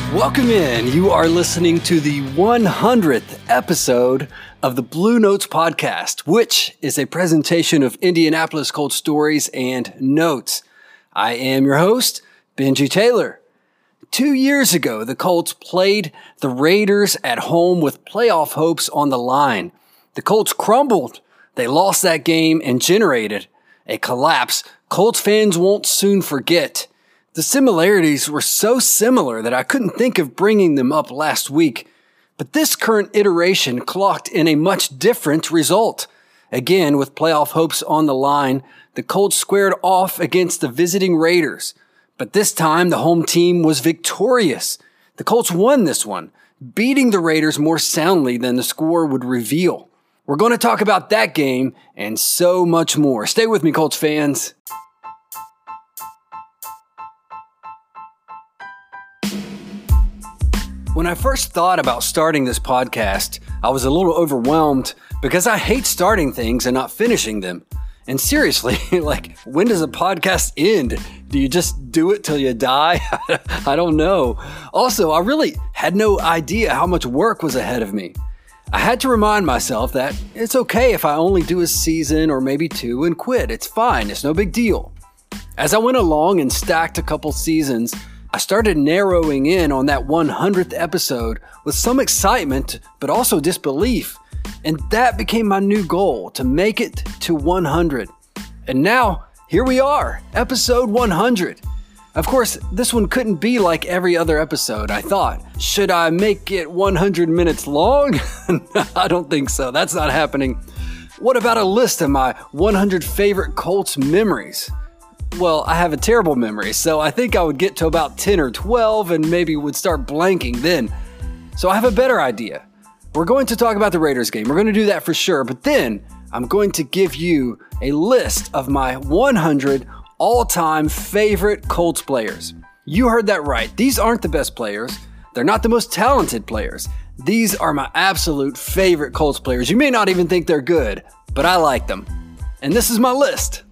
Welcome in. You are listening to the 100th episode of the Blue Notes podcast, which is a presentation of Indianapolis Colts stories and notes. I am your host, Benji Taylor. 2 years ago, the Colts played the Raiders at home with playoff hopes on the line. The Colts crumbled. They lost that game and generated a collapse Colts fans won't soon forget. The similarities were so similar that I couldn't think of bringing them up last week. But this current iteration clocked in a much different result. Again, with playoff hopes on the line, the Colts squared off against the visiting Raiders. But this time, the home team was victorious. The Colts won this one, beating the Raiders more soundly than the score would reveal. We're going to talk about that game and so much more. Stay with me, Colts fans. When I first thought about starting this podcast, I was a little overwhelmed because I hate starting things and not finishing them. And seriously, when does a podcast end? Do you just do it till you die? I don't know. Also, I really had no idea how much work was ahead of me. I had to remind myself that it's okay if I only do a season or maybe two and quit. It's fine. It's no big deal. As I went along and stacked a couple seasons, I started narrowing in on that 100th episode with some excitement, but also disbelief. And that became my new goal, to make it to 100. And now, here we are, episode 100. Of course, this one couldn't be like every other episode, I thought. Should I make it 100 minutes long? I don't think so. That's not happening. What about a list of my 100 favorite Colts memories? Well, I have a terrible memory, so I think I would get to about 10 or 12 and maybe would start blanking then. So I have a better idea. We're going to talk about the Raiders game. We're going to do that for sure, but then I'm going to give you a list of my 100 all-time favorite Colts players. You heard that right. These aren't the best players. They're not the most talented players. These are my absolute favorite Colts players. You may not even think they're good, but I like them. And this is my list.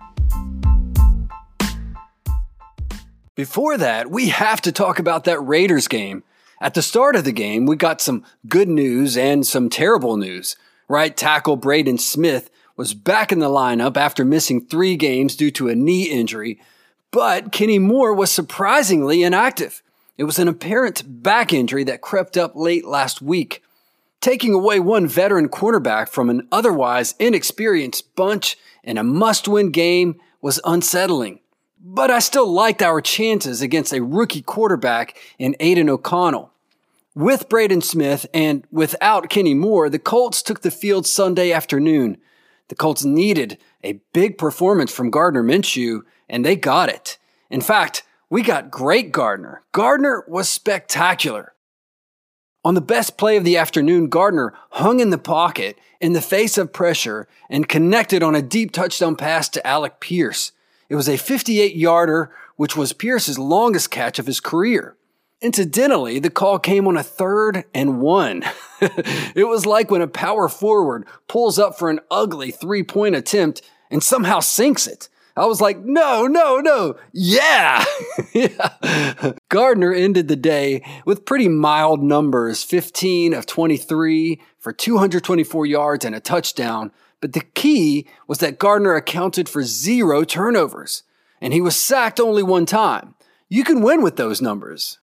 Before that, we have to talk about that Raiders game. At the start of the game, we got some good news and some terrible news. Right tackle Braden Smith was back in the lineup after missing 3 games due to a knee injury, but Kenny Moore was surprisingly inactive. It was an apparent back injury that crept up late last week. Taking away one veteran cornerback from an otherwise inexperienced bunch in a must-win game was unsettling. But I still liked our chances against a rookie quarterback in Aiden O'Connell. With Braden Smith and without Kenny Moore, the Colts took the field Sunday afternoon. The Colts needed a big performance from Gardner Minshew, and they got it. In fact, we got great Gardner. Gardner was spectacular. On the best play of the afternoon, Gardner hung in the pocket in the face of pressure and connected on a deep touchdown pass to Alec Pierce. It was a 58-yarder, which was Pierce's longest catch of his career. Incidentally, the call came on a 3rd and 1. It was like when a power forward pulls up for an ugly 3-point attempt and somehow sinks it. I was like, no, yeah! Yeah. Gardner ended the day with pretty mild numbers, 15 of 23 for 224 yards and a touchdown. But the key was that Gardner accounted for 0 turnovers, and he was sacked only 1 time. You can win with those numbers.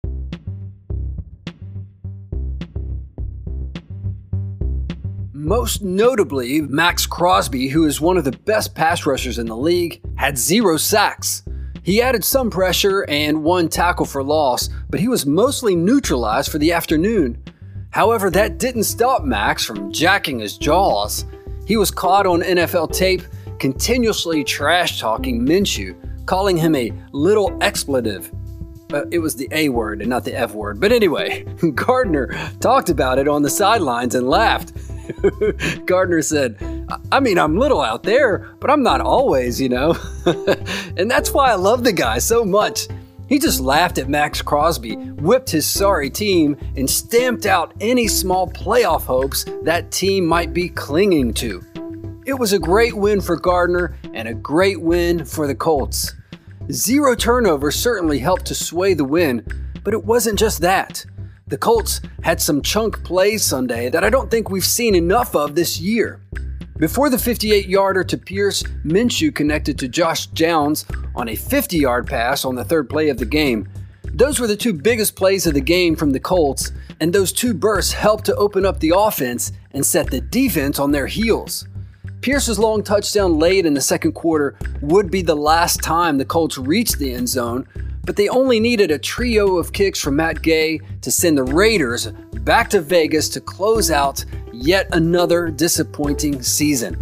Most notably, Maxx Crosby, who is one of the best pass rushers in the league, had 0 sacks. He added some pressure and 1 tackle for loss, but he was mostly neutralized for the afternoon. However, that didn't stop Max from jacking his jaws. He was caught on NFL tape continuously trash-talking Minshew, calling him a little expletive. It was the A word and not the F word. But anyway, Gardner talked about it on the sidelines and laughed. Gardner said, I'm little out there, but I'm not always, And that's why I love the guy so much. He just laughed at Maxx Crosby, whipped his sorry team, and stamped out any small playoff hopes that team might be clinging to. It was a great win for Gardner and a great win for the Colts. 0 turnovers certainly helped to sway the win, but it wasn't just that. The Colts had some chunk plays Sunday that I don't think we've seen enough of this year. Before the 58-yarder to Pierce, Minshew connected to Josh Downs on a 50-yard pass on the third play of the game. Those were the two biggest plays of the game from the Colts, and those two bursts helped to open up the offense and set the defense on their heels. Pierce's long touchdown late in the second quarter would be the last time the Colts reached the end zone, but they only needed a trio of kicks from Matt Gay to send the Raiders back to Vegas to close out yet another disappointing season.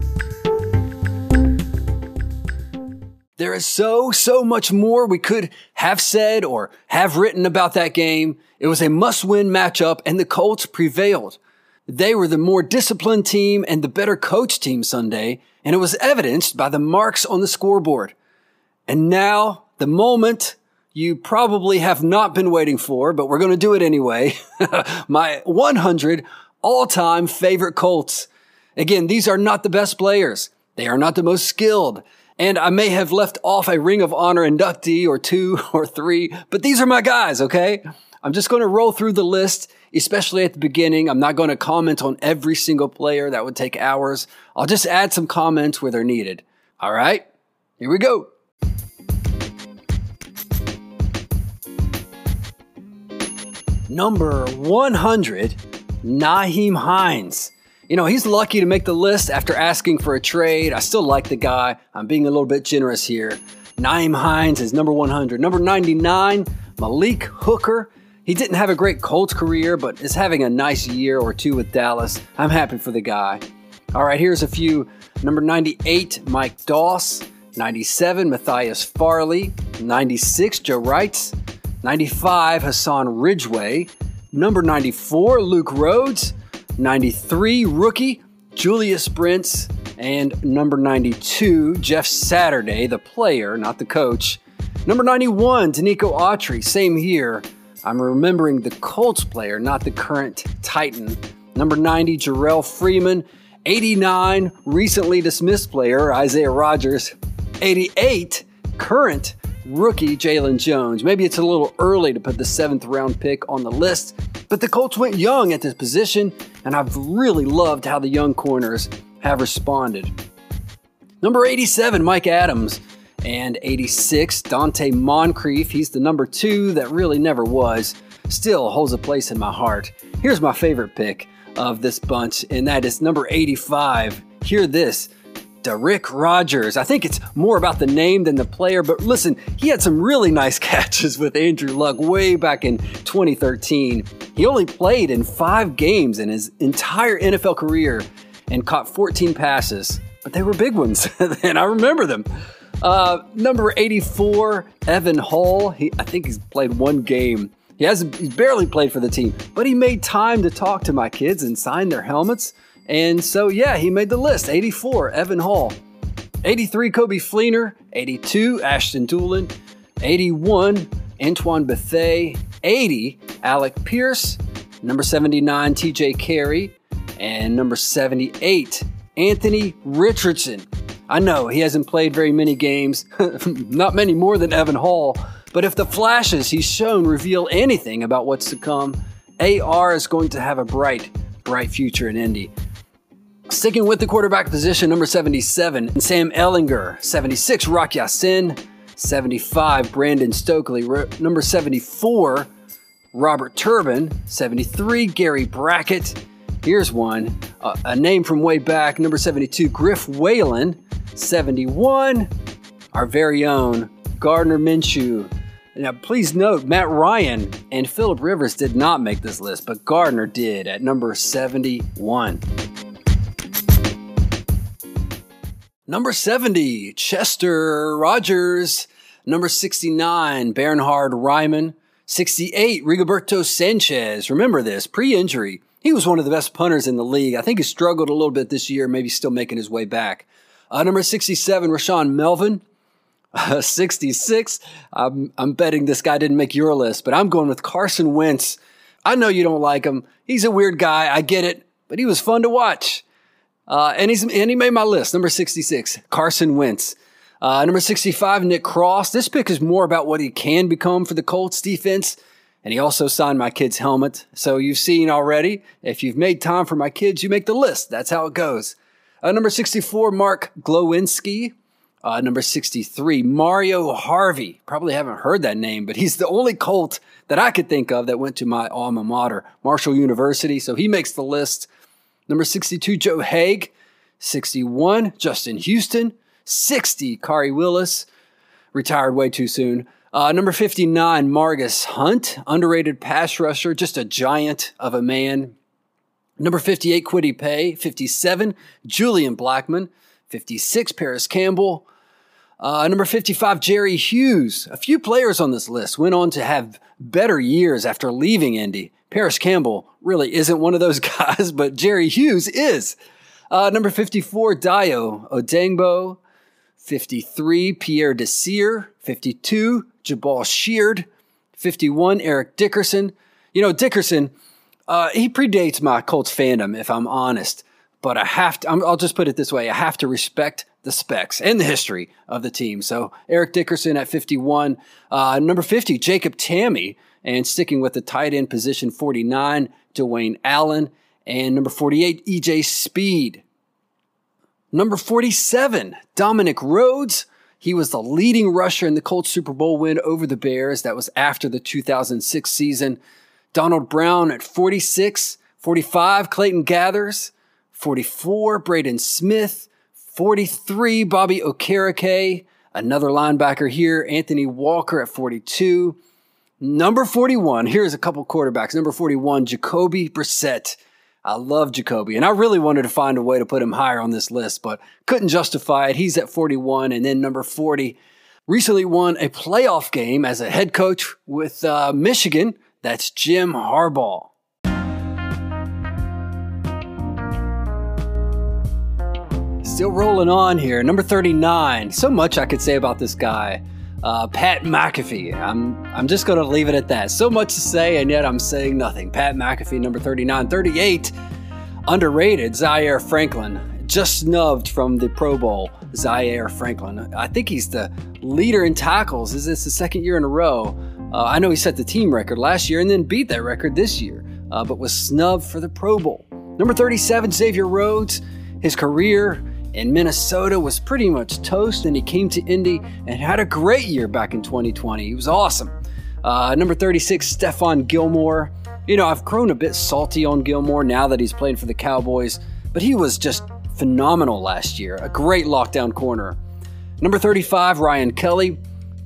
There is so much more we could have said or have written about that game. It was a must-win matchup, and the Colts prevailed. They were the more disciplined team and the better coached team Sunday, and it was evidenced by the marks on the scoreboard. And now, the moment you probably have not been waiting for, but we're going to do it anyway. My 100 all-time favorite Colts. Again, these are not the best players. They are not the most skilled. And I may have left off a Ring of Honor inductee or two or three, but these are my guys, okay? I'm just going to roll through the list, especially at the beginning. I'm not going to comment on every single player. That would take hours. I'll just add some comments where they're needed. All right, here we go. Number 100, Nyheim Hines. You know, he's lucky to make the list after asking for a trade. I still like the guy. I'm being a little bit generous here. Nyheim Hines is number 100. Number 99, Malik Hooker. He didn't have a great Colts career, but is having a nice year or two with Dallas. I'm happy for the guy. All right, here's a few. Number 98, Mike Doss. 97, Matthias Farley. 96, Joe Wrights. 95, Hassan Ridgeway. Number 94, Luke Rhodes. 93, rookie, Julius Brents. And number 92, Jeff Saturday, the player, not the coach. Number 91, Danico Autry, same here. I'm remembering the Colts player, not the current Titan. Number 90, Jarrell Freeman. 89, recently dismissed player, Isaiah Rodgers. 88, current rookie, Jalen Jones. Maybe it's a little early to put the 7th round pick on the list, but the Colts went young at this position, and I've really loved how the young corners have responded. Number 87, Mike Adams. And 86, Dante Moncrief. He's the number 2 that really never was. Still holds a place in my heart. Here's my favorite pick of this bunch, and that is number 85. Hear this. Derrick Rogers. I think it's more about the name than the player, but listen, he had some really nice catches with Andrew Luck way back in 2013. He only played in 5 games in his entire NFL career and caught 14 passes, but they were big ones, and I remember them. Number 84, Evan Hull. I think he's played 1 game. He's barely played for the team, but he made time to talk to my kids and sign their helmets. And so, yeah, he made the list. 84, Evan Hull. 83, Kobe Fleener. 82, Ashton Dulin. 81, Antoine Bethea. 80, Alec Pierce. Number 79, TJ Carey. And number 78, Anthony Richardson. I know he hasn't played very many games, not many more than Evan Hull, but if the flashes he's shown reveal anything about what's to come, AR is going to have a bright future in Indy. Sticking with the quarterback position, number 77, Sam Ehlinger. 76, Rock Ya-Sin. 75, Brandon Stokely. Number 74, Robert Turbin. 73, Gary Brackett. Here's one, a name from way back, number 72, Griff Whalen. 71, our very own Gardner Minshew. Now, please note, Matt Ryan and Phillip Rivers did not make this list, but Gardner did at number 71. Number 70, Chester Rogers. Number 69, Bernhard Raimann. 68, Rigoberto Sanchez. Remember this, pre-injury. He was one of the best punters in the league. I think he struggled a little bit this year, maybe still making his way back. Number 67, Rashaan Melvin. 66, I'm betting this guy didn't make your list, but I'm going with Carson Wentz. I know you don't like him. He's a weird guy. I get it, but he was fun to watch. And he made my list. Number 66, Carson Wentz. Number 65, Nick Cross. This pick is more about what he can become for the Colts defense. And he also signed my kid's helmet. So you've seen already, if you've made time for my kids, you make the list. That's how it goes. Number 64, Mark Glowinski. Number 63, Mario Harvey. Probably haven't heard that name, but he's the only Colt that I could think of that went to my alma mater, Marshall University. So he makes the list. Number 62, Joe Haig. 61, Justin Houston. 60, Kari Willis. Retired way too soon. Number 59, Margus Hunt, underrated pass rusher, just a giant of a man. Number 58, Kwity Paye. 57, Julian Blackmon. 56, Paris Campbell. Number 55, Jerry Hughes. A few players on this list went on to have better years after leaving Indy. Paris Campbell really isn't one of those guys, but Jerry Hughes is. Number 54, Dayo Odeyingbo. 53, Pierre Desir. 52, Jabal Sheard. 51, Eric Dickerson. You know, Dickerson, he predates my Colts fandom, if I'm honest. But I'll just put it this way. I have to respect the specs and the history of the team. So Eric Dickerson at 51. Number 50, Jacob Tamme. And sticking with the tight end position, 49, Dwayne Allen. And number 48, EJ Speed. Number 47, Dominic Rhodes. He was the leading rusher in the Colts Super Bowl win over the Bears. That was after the 2006 season. Donald Brown at 46. 45, Clayton Gathers. 44, Braden Smith. 43, Bobby Okereke. Another linebacker here, Anthony Walker at 42. Number 41, here's a couple quarterbacks. Number 41, Jacoby Brissett. I love Jacoby, and I really wanted to find a way to put him higher on this list, but couldn't justify it. He's at 41, and then number 40, recently won a playoff game as a head coach with Michigan. That's Jim Harbaugh. Still rolling on here. Number 39. So much I could say about this guy. Pat McAfee. I'm just going to leave it at that. So much to say, and yet I'm saying nothing. Pat McAfee, number 39. 38. Underrated, Zaire Franklin. Just snubbed from the Pro Bowl, Zaire Franklin. I think he's the leader in tackles. Is this the second year in a row? I know he set the team record last year and then beat that record this year, but was snubbed for the Pro Bowl. Number 37, Xavier Rhodes. His career in Minnesota was pretty much toast, and he came to Indy and had a great year back in 2020. He was awesome. Number 36, Stephon Gilmore. You know, I've grown a bit salty on Gilmore now that he's playing for the Cowboys, but he was just phenomenal last year. A great lockdown corner. Number 35, Ryan Kelly.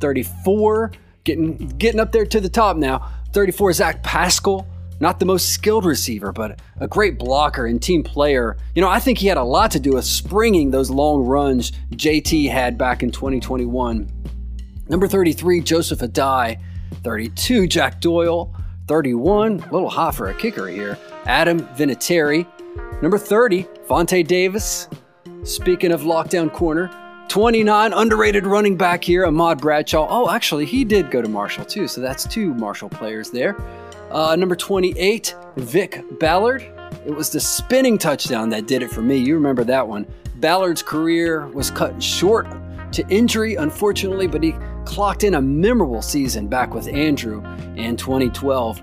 34, getting up there to the top now. 34, Zach Pascal. Not the most skilled receiver, but a great blocker and team player. You know, I think he had a lot to do with springing those long runs JT had back in 2021. Number 33, Joseph Adai. 32, Jack Doyle. 31, a little hot for a kicker here, Adam Vinatieri. Number 30, Vontae Davis. Speaking of lockdown corner. 29, underrated running back here, Ahmad Bradshaw. Oh, actually, he did go to Marshall too, so that's two Marshall players there. Number 28, Vic Ballard. It was the spinning touchdown that did it for me. You remember that one. Ballard's career was cut short to injury, unfortunately, but he clocked in a memorable season back with Andrew in 2012.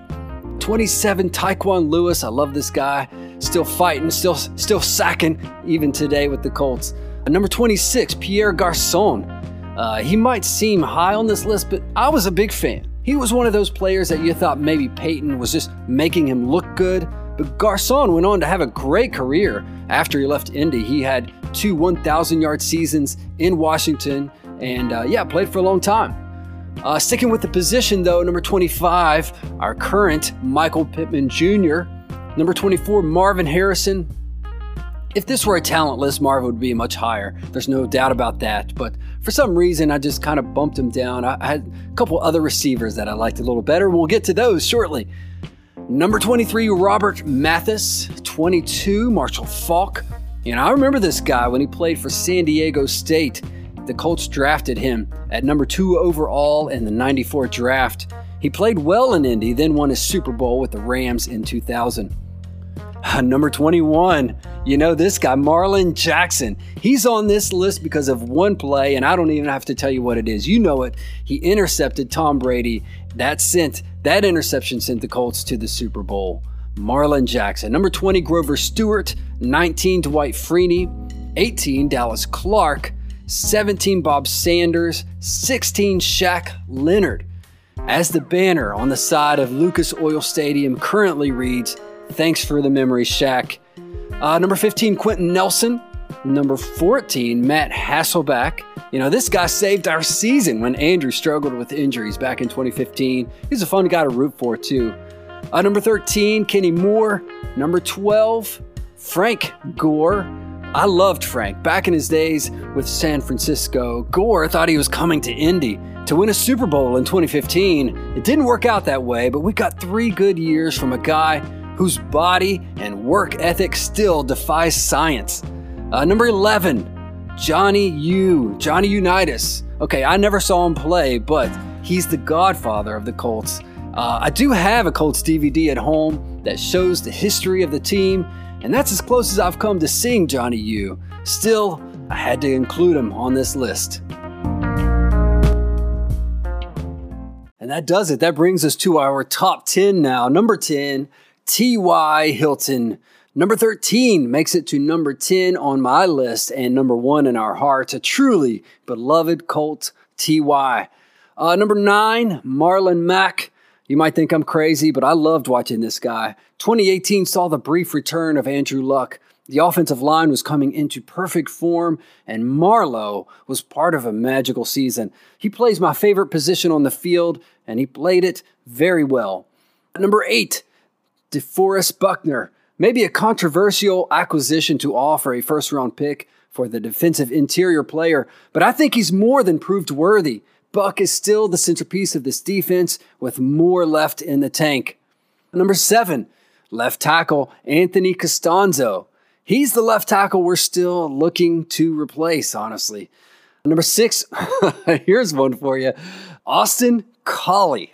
27, Tyquan Lewis. I love this guy. Still fighting, still sacking even today with the Colts. Number 26, Pierre Garçon. He might seem high on this list, but I was a big fan. He was one of those players that you thought maybe Peyton was just making him look good, but Garçon went on to have a great career after he left Indy. He had 2 1,000-yard seasons in Washington and, played for a long time. Sticking with the position, though, number 25, our current Michael Pittman Jr. Number 24, Marvin Harrison. If this were a talent list, Marvin would be much higher. There's no doubt about that. But for some reason, I just kind of bumped him down. I had a couple other receivers that I liked a little better. We'll get to those shortly. Number 23, Robert Mathis. 22, Marshall Faulk. And I remember this guy when he played for San Diego State. The Colts drafted him at number 2 overall in the 94 draft. He played well in Indy, then won a Super Bowl with the Rams in 2000. Number 21, you know this guy, Marlon Jackson. He's on this list because of one play, and I don't even have to tell you what it is. You know it. He intercepted Tom Brady. That interception sent the Colts to the Super Bowl. Marlon Jackson. Number 20, Grover Stewart. 19, Dwight Freeney. 18, Dallas Clark. 17, Bob Sanders. 16, Shaq Leonard. As the banner on the side of Lucas Oil Stadium currently reads, "Thanks for the memory, Shaq." Number 15, Quentin Nelson. Number 14, Matt Hasselbeck. You know, this guy saved our season when Andrew struggled with injuries back in 2015. He's a fun guy to root for, too. Number 13, Kenny Moore. Number 12, Frank Gore. I loved Frank. Back in his days with San Francisco, Gore thought he was coming to Indy to win a Super Bowl in 2015. It didn't work out that way, but we got 3 good years from a guy whose body and work ethic still defies science. Number 11, Johnny Unitas. Okay, I never saw him play, but he's the godfather of the Colts. I do have a Colts DVD at home that shows the history of the team, and that's as close as I've come to seeing Johnny U. Still, I had to include him on this list. And that does it. That brings us to our top 10 now. Number 10, T.Y. Hilton. Number 13 makes it to number 10 on my list and number 1 in our hearts. A truly beloved Colt, T.Y. Number 9, Marlon Mack. You might think I'm crazy, but I loved watching this guy. 2018 saw the brief return of Andrew Luck. The offensive line was coming into perfect form, and Marlowe was part of a magical season. He plays my favorite position on the field, and he played it very well. Number 8, DeForest Buckner. Maybe a controversial acquisition to offer a first-round pick for the defensive interior player, but I think he's more than proved worthy. Buck is still the centerpiece of this defense with more left in the tank. Number 7, left tackle Anthony Costanzo. He's the left tackle we're still looking to replace, honestly. Number 6, here's one for you, Austin Collie.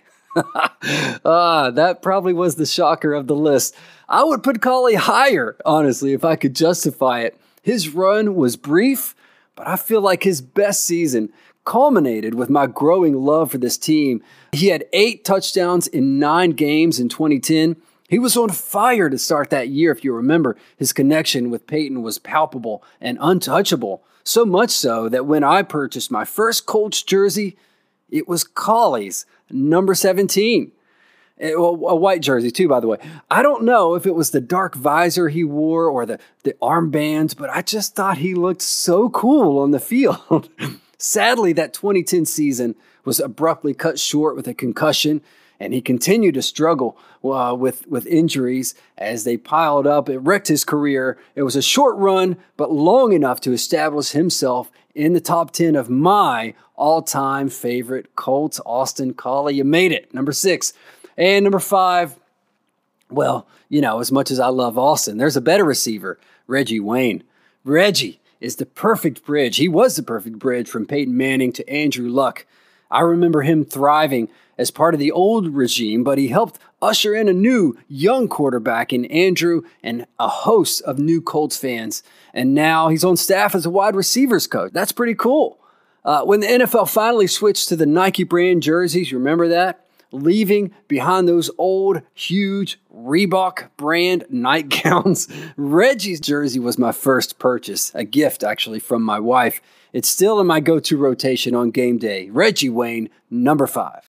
That probably was the shocker of the list. I would put Collie higher, honestly, if I could justify it. His run was brief, but I feel like his best season culminated with my growing love for this team. He had 8 touchdowns in 9 games in 2010. He was on fire to start that year, if you remember. His connection with Peyton was palpable and untouchable, so much so that when I purchased my first Colts jersey, it was Collie's number 17. A white jersey, too, by the way. I don't know if it was the dark visor he wore or the armbands, but I just thought he looked so cool on the field. Sadly, that 2010 season was abruptly cut short with a concussion, and he continued to struggle with injuries as they piled up. It wrecked his career. It was a short run, but long enough to establish himself in the top 10 of my all-time favorite Colts. Austin Collie, you made it. Number 6. And number 5, well, you know, as much as I love Austin, there's a better receiver, Reggie Wayne. Reggie is the perfect bridge. He was the perfect bridge from Peyton Manning to Andrew Luck. I remember him thriving as part of the old regime, but he helped usher in a new, young quarterback in Andrew and a host of new Colts fans. And now he's on staff as a wide receivers coach. That's pretty cool. When the NFL finally switched to the Nike brand jerseys, you remember that? Leaving behind those old, huge Reebok brand nightgowns. Reggie's jersey was my first purchase, a gift actually from my wife. It's still in my go-to rotation on game day. Reggie Wayne, number 5.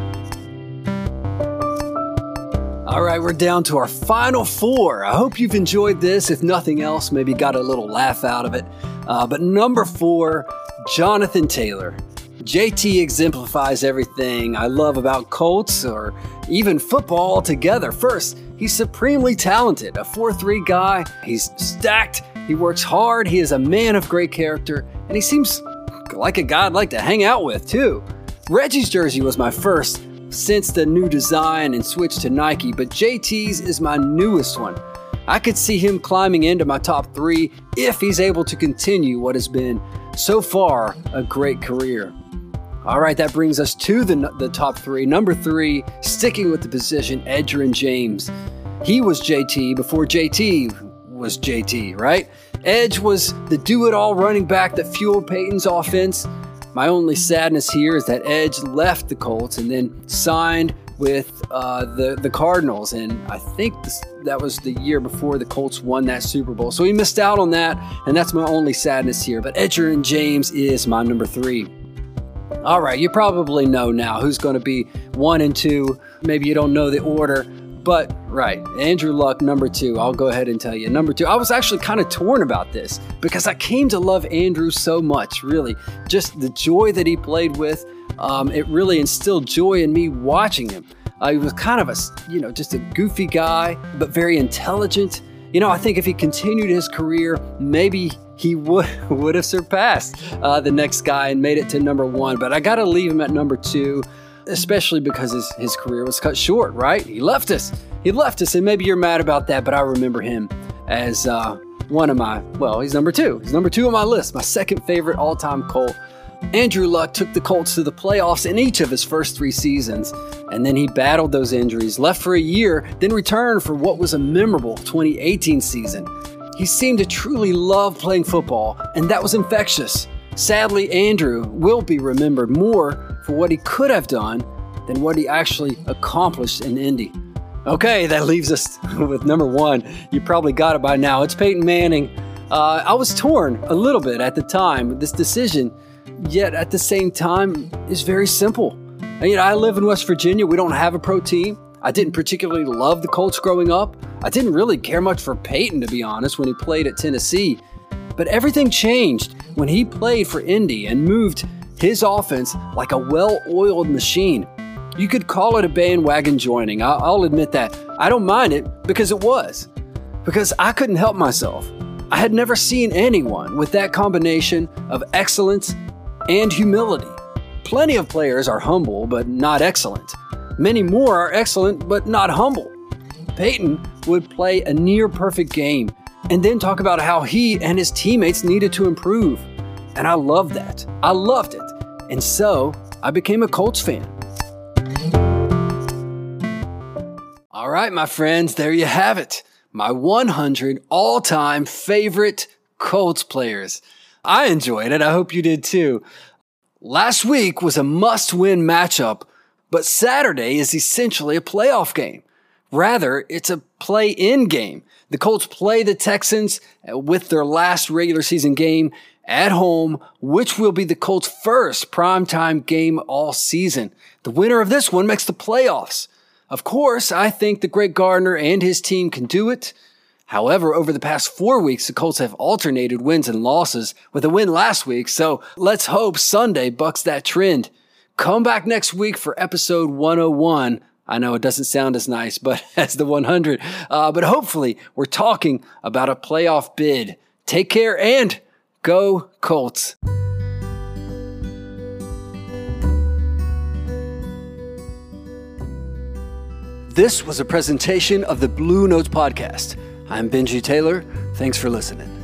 All right, we're down to our final 4. I hope you've enjoyed this. If nothing else, maybe got a little laugh out of it. But number 4, Jonathan Taylor. JT exemplifies everything I love about Colts or even football altogether. First, he's supremely talented, a 4'3" guy. He's stacked, he works hard, he is a man of great character, and he seems like a guy I'd like to hang out with too. Reggie's jersey was my first since the new design and switch to Nike, but JT's is my newest one. I could see him climbing into my top 3 if he's able to continue what has been so far a great career. All right, that brings us to the top 3. Number 3, sticking with the position, Edgerrin James. He was JT before JT was JT, right? Edge was the do-it-all running back that fueled Peyton's offense. My only sadness here is that Edge left the Colts and then signed with the Cardinals, and I think that was the year before the Colts won that Super Bowl. So he missed out on that, and that's my only sadness here. But Edgerrin James is my number 3. All right, you probably know now who's going to be 1 and 2. Maybe you don't know the order, but right, Andrew Luck, number 2. I'll go ahead and tell you. Number 2, I was actually kind of torn about this because I came to love Andrew so much, really. Just the joy that he played with, it really instilled joy in me watching him. He was kind of just a goofy guy, but very intelligent. I think if he continued his career, maybe he would have surpassed the next guy and made it to number 1. But I got to leave him at number 2, especially because his career was cut short, right? He left us, and maybe you're mad about that, but I remember him as one of my, he's number 2. He's number 2 on my list, my second favorite all-time Colt. Andrew Luck took the Colts to the playoffs in each of his first 3 seasons, and then he battled those injuries, left for a year, then returned for what was a memorable 2018 season. He seemed to truly love playing football, and that was infectious. Sadly, Andrew will be remembered more for what he could have done than what he actually accomplished in Indy. Okay, that leaves us with number 1. You probably got it by now. It's Peyton Manning. I was torn a little bit at the time with this decision, yet at the same time, it's very simple. I live in West Virginia. We don't have a pro team. I didn't particularly love the Colts growing up. I didn't really care much for Peyton, to be honest, when he played at Tennessee. But everything changed when he played for Indy and moved his offense like a well-oiled machine. You could call it a bandwagon joining. I'll admit that. I don't mind it because it was. Because I couldn't help myself. I had never seen anyone with that combination of excellence and humility. Plenty of players are humble but not excellent. Many more are excellent but not humble. Peyton would play a near-perfect game and then talk about how he and his teammates needed to improve. And I loved that. I loved it. And so I became a Colts fan. All right, my friends, there you have it. My 100 all-time favorite Colts players. I enjoyed it. I hope you did too. Last week was a must-win matchup, but Saturday is essentially a playoff game. Rather, it's a play-in game. The Colts play the Texans with their last regular season game at home, which will be the Colts' first primetime game all season. The winner of this one makes the playoffs. Of course, I think the Greg Gardner and his team can do it. However, over the past 4 weeks, the Colts have alternated wins and losses with a win last week, so let's hope Sunday bucks that trend. Come back next week for episode 101. I know it doesn't sound as nice, but as the 100. But hopefully, we're talking about a playoff bid. Take care and go Colts. This was a presentation of the Blue Notes Podcast. I'm Benji Taylor. Thanks for listening.